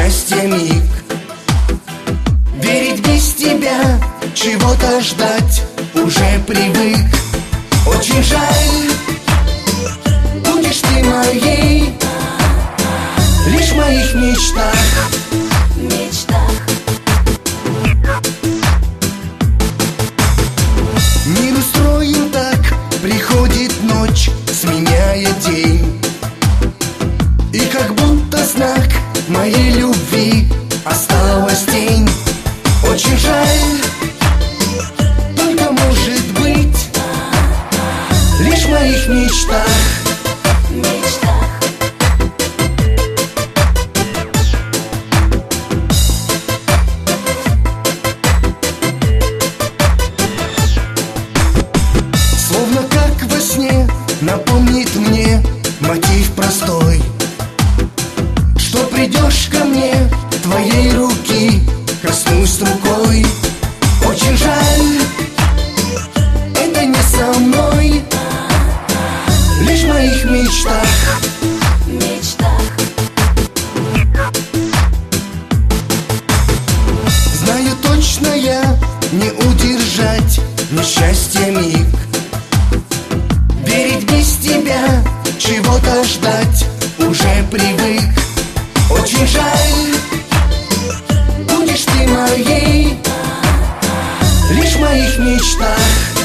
несчастья миг. Верить без тебя, чего-то ждать уже привык. Очень жаль, будешь ты моей лишь в моих мечтах. Мир устроен так, приходит ночь, сменяя день. И как будто знак моей любви осталась тень. Очень жаль, только может быть лишь в моих мечтах. Словно как во сне напомнит мне мотив простой, что придешь ко мне, твоей руки коснусь рукой. Очень жаль, это не со мной, лишь в моих мечтах. Знаю точно, я не удержать несчастья миг. Верить без тебя, чего-то ждать уже привык. Очень жаль, будешь ты моей лишь в моих мечтах.